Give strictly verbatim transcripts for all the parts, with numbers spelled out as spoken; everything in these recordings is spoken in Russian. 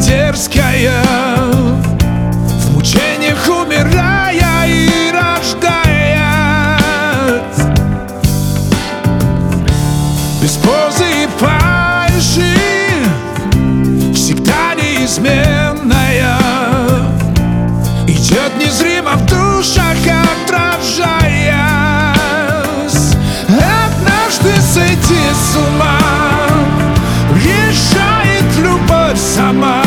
дерзкая, в мучениях умирая и рождает, без позы и фальши, всегда неизменная, идет незримо в душах, отражаясь. Однажды сойти с ума решает любовь сама,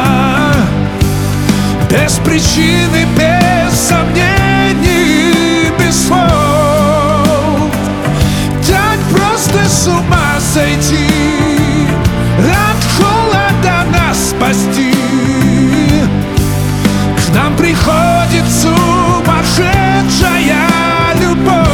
без причины, без сомнений, без слов. Так просто с ума сойти, от холода нас спасти. К нам приходит сумасшедшая любовь.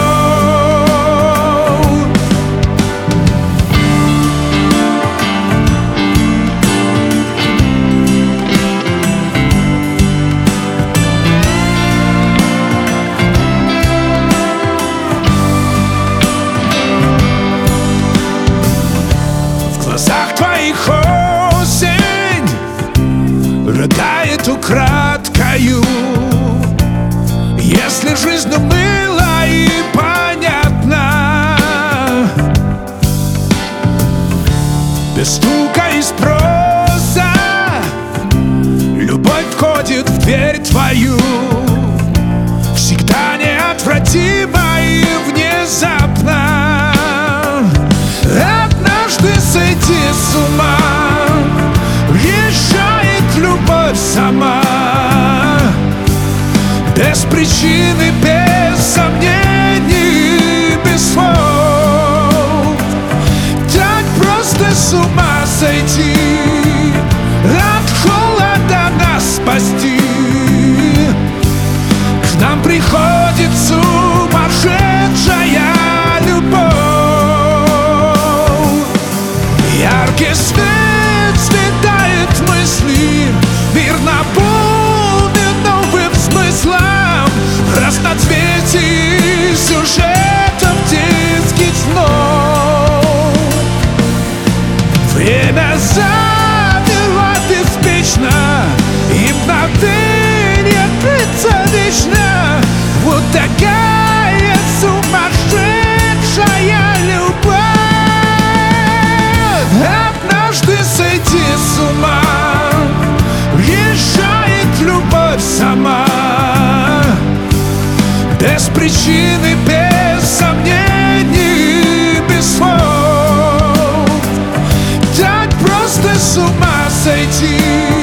В глазах твоих осень рыдает украдкою. Если жизнь умыла и понятна, без стука и спроса любовь входит в дверь твою, всегда неотвратимо и внезапно. Однажды сойти с ума решает любовь сама, без причины, без сомнений, без слов. Так просто с ума сойти, от холода нас спасти. К нам приходит сумасшедшая любовь. Яркий свет светает мысли, мир наполнен новым смыслом, разноцветий сюжетов детских снов. Время замерло беспечно, и мгновенье длится вечно. Вот такая сумасшедшая любовь. Однажды сойти с ума решает любовь сама, без причины, без сомнений, без слов. Так просто с ума сойти,